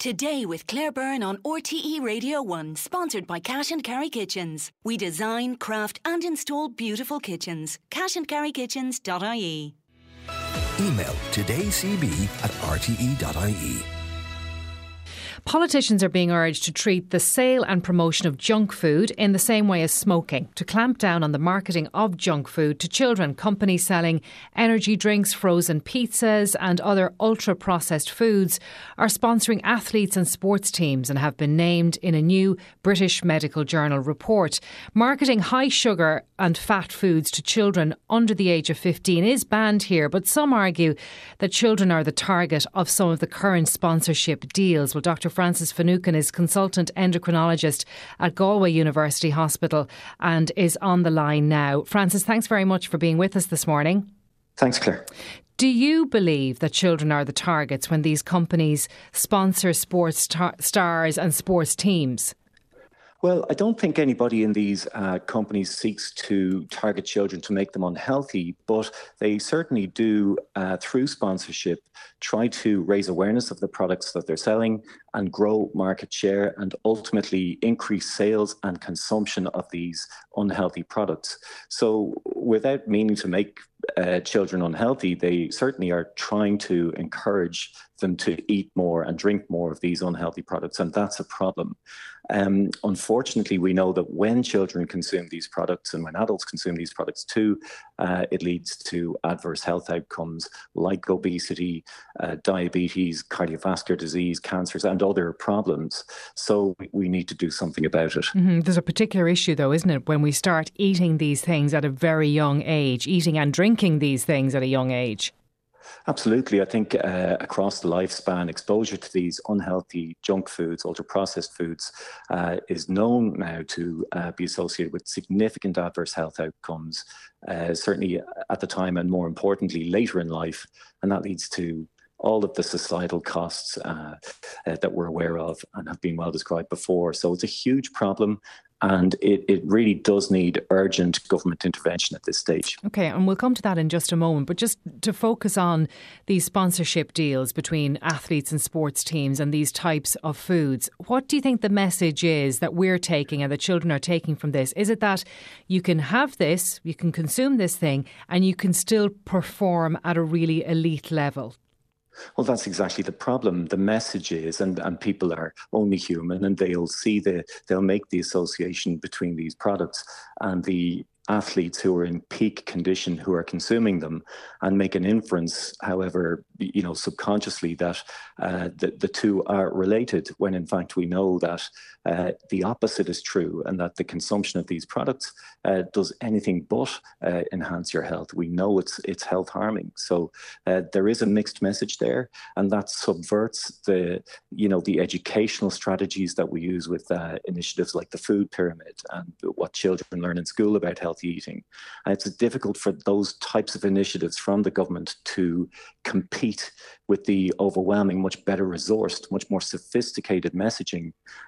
Today with Claire Byrne on RTE Radio 1, sponsored by Cash and Carry Kitchens. We design, craft and install beautiful kitchens. cashandcarrykitchens.ie. Email todaycb@rte.ie. Politicians are being urged to treat the sale and promotion of junk food in the same way as smoking, to clamp down on the marketing of junk food to children. Companies selling energy drinks, frozen pizzas and other ultra-processed foods are sponsoring athletes and sports teams and have been named in a new British Medical Journal report. Marketing high sugar and fat foods to children under the age of 15 is banned here, but some argue that children are the target of some of the current sponsorship deals. Well, Dr. Francis Finucane is consultant endocrinologist at Galway University Hospital and is on the line now. Francis, thanks very much for being with us this morning. Thanks, Claire. Do you believe that children are the targets when these companies sponsor sports stars and sports teams? Well, I don't think anybody in these companies seeks to target children to make them unhealthy, but they certainly do, through sponsorship, try to raise awareness of the products that they're selling and grow market share and ultimately increase sales and consumption of these unhealthy products. So without meaning to make children unhealthy, they certainly are trying to encourage them to eat more and drink more of these unhealthy products, and that's a problem. Unfortunately, we know that when children consume these products and when adults consume these products too, it leads to adverse health outcomes like obesity, diabetes, cardiovascular disease, cancers and other problems. So we need to do something about it. Mm-hmm. There's a particular issue though, isn't it, when we start eating these things at a very young age, eating and drinking these things at a young age? Absolutely. I think across the lifespan, exposure to these unhealthy junk foods, ultra-processed foods, is known now to be associated with significant adverse health outcomes, certainly at the time and more importantly later in life. And that leads to all of the societal costs that we're aware of and have been well described before. So it's a huge problem. And it really does need urgent government intervention at this stage. OK, and we'll come to that in just a moment. But just to focus on these sponsorship deals between athletes and sports teams and these types of foods, what do you think the message is that we're taking and the children are taking from this? Is it that you can have this, you can consume this thing, and you can still perform at a really elite level? Well, that's exactly the problem. The message is, and people are only human, and they'll make the association between these products and the athletes who are in peak condition who are consuming them and make an inference, however, subconsciously that the two are related, when in fact we know that the opposite is true and that the consumption of these products does anything but enhance your health. We know it's health harming. So there is a mixed message there, and that subverts the educational strategies that we use with initiatives like the food pyramid and what children learn in school about healthy eating. And it's difficult for those types of initiatives from the government to compete with the overwhelming, much better resourced, much more sophisticated messaging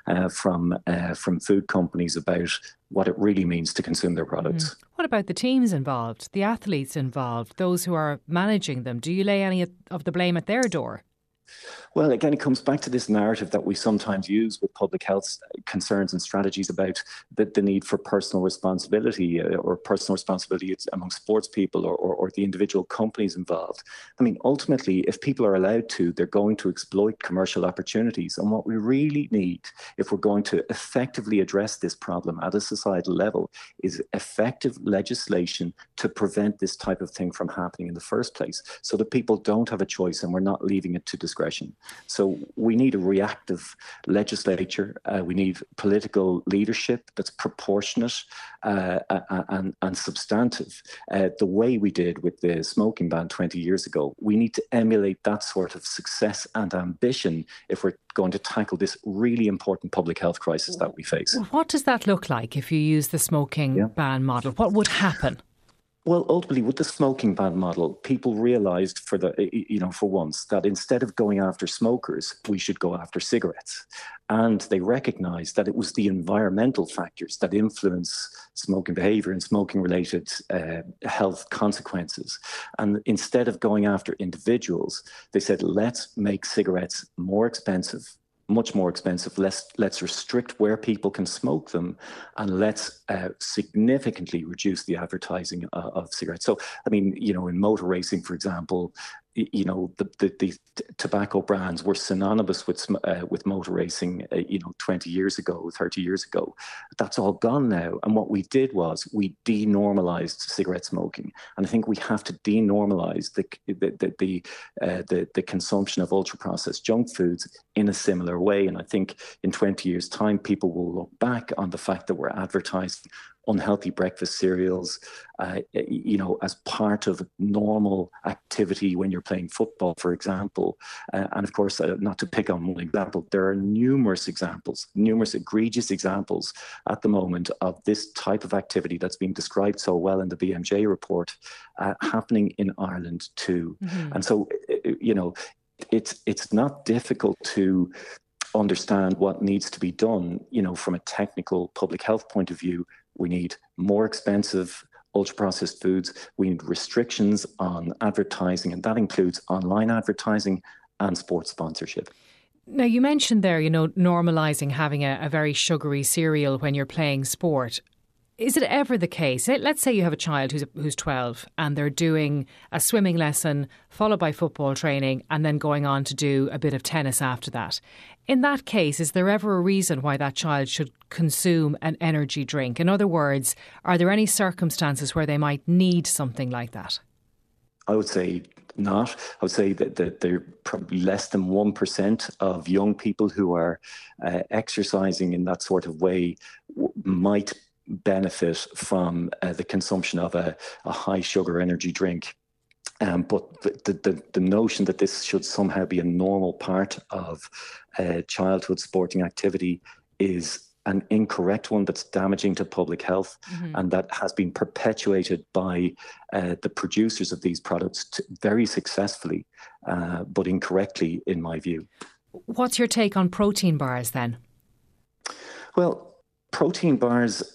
from food companies about what it really means to consume their products. What about the teams involved, the athletes involved, those who are managing them? Do you lay any of the blame at their door? Well, again, it comes back to this narrative that we sometimes use with public health concerns and strategies about the need for personal responsibility or personal responsibility among sports people or the individual companies involved. I mean, ultimately, if people are allowed to, they're going to exploit commercial opportunities. And what we really need, if we're going to effectively address this problem at a societal level, is effective legislation to prevent this type of thing from happening in the first place, so that people don't have a choice and we're not leaving it to discretion. So we need a reactive legislature. We need political leadership that's proportionate and substantive. The way we did with the smoking ban 20 years ago, we need to emulate that sort of success and ambition if we're going to tackle this really important public health crisis that we face. What does that look like if you use the smoking ban model? What would happen? Well, ultimately, with the smoking ban model, people realised for once that instead of going after smokers, we should go after cigarettes. And they recognised that it was the environmental factors that influence smoking behaviour and smoking-related health consequences. And instead of going after individuals, they said, let's make cigarettes more expensive, much more expensive. Let's restrict where people can smoke them, and let's significantly reduce the advertising of cigarettes. So, I mean, in motor racing, for example, the tobacco brands were synonymous with motor racing, 20 years ago, 30 years ago. That's all gone now. And what we did was we denormalized cigarette smoking. And I think we have to denormalize the consumption of ultra processed junk foods in a similar way. And I think in 20 years' time, people will look back on the fact that we're advertising unhealthy breakfast cereals, as part of normal activity when you're playing football, for example. And of course, not to pick on one example, there are numerous egregious examples at the moment of this type of activity that's been described so well in the BMJ report happening in Ireland too. Mm-hmm. And so, it's not difficult to understand what needs to be done, from a technical public health point of view. We need more expensive ultra-processed foods. We need restrictions on advertising, and that includes online advertising and sports sponsorship. Now, you mentioned there, normalising having a very sugary cereal when you're playing sport. Is it ever the case? Let's say you have a child who's 12 and they're doing a swimming lesson followed by football training and then going on to do a bit of tennis after that. In that case, is there ever a reason why that child should consume an energy drink? In other words, are there any circumstances where they might need something like that? I would say not. I would say that there are probably less than 1% of young people who are exercising in that sort of way might benefit from the consumption of a high sugar energy drink. But the notion that this should somehow be a normal part of childhood sporting activity is an incorrect one that's damaging to public health, and that has been perpetuated by the producers of these products very successfully, but incorrectly, in my view. What's your take on protein bars then? Well, protein bars,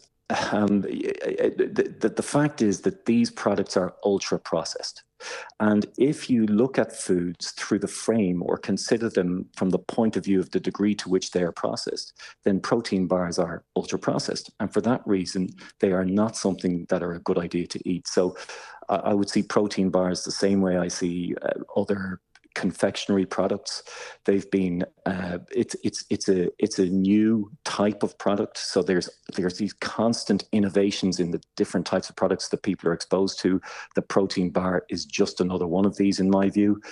the fact is that these products are ultra processed. And if you look at foods through the frame or consider them from the point of view of the degree to which they are processed, then protein bars are ultra processed. And for that reason, they are not something that are a good idea to eat. So I would see protein bars the same way I see other confectionery products. They've been it's a new type of product, so there's these constant innovations in the different types of products that people are exposed to. The protein bar is just another one of these, in my view.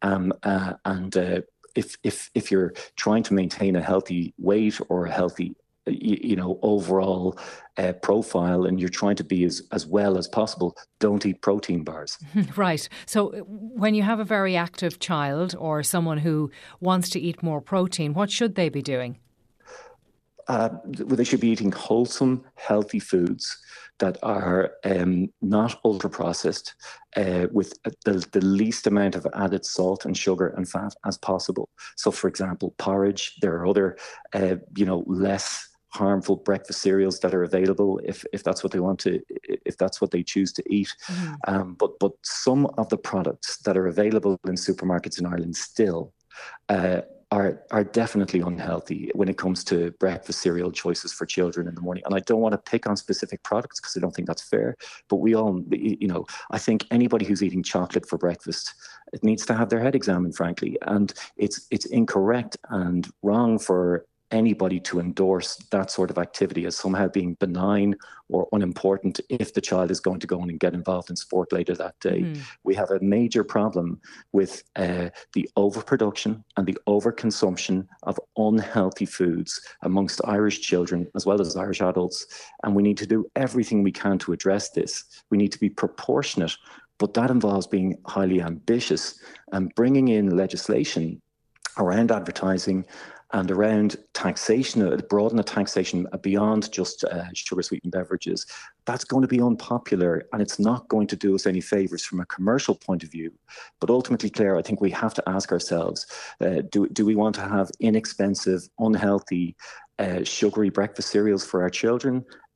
If you're trying to maintain a healthy weight or a healthy overall profile, and you're trying to be as well as possible, don't eat protein bars. Right. So when you have a very active child or someone who wants to eat more protein, what should they be doing? They should be eating wholesome, healthy foods that are not ultra-processed, with the least amount of added salt and sugar and fat as possible. So, for example, porridge. There are other, less harmful breakfast cereals that are available if that's what they want to, if that's what they choose to eat. But some of the products that are available in supermarkets in Ireland still are definitely unhealthy when it comes to breakfast cereal choices for children in the morning. And I don't want to pick on specific products because I don't think that's fair. But we all, I think anybody who's eating chocolate for breakfast, it needs to have their head examined, frankly. And it's incorrect and wrong for anybody to endorse that sort of activity as somehow being benign or unimportant if the child is going to go in and get involved in sport later that day. We have a major problem with the overproduction and the overconsumption of unhealthy foods amongst Irish children as well as Irish adults. And we need to do everything we can to address this. We need to be proportionate, but that involves being highly ambitious and bringing in legislation around advertising and around taxation, broaden the taxation beyond just sugar-sweetened beverages. That's going to be unpopular, and it's not going to do us any favours from a commercial point of view. But ultimately, Claire, I think we have to ask ourselves, do we want to have inexpensive, unhealthy, sugary breakfast cereals for our children?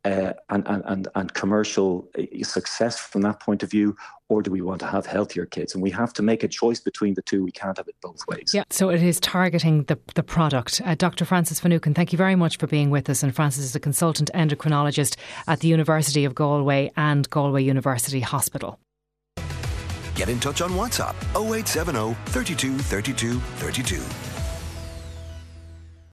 and commercial success from that point of view, or do we want to have healthier kids? And we have to make a choice between the two. We can't have it both ways. Yeah, so it is targeting the product. Dr. Francis Finucane, thank you very much for being with us. And Francis is a consultant endocrinologist at the University of Galway and Galway University Hospital. Get in touch on WhatsApp 0870 32 32 32.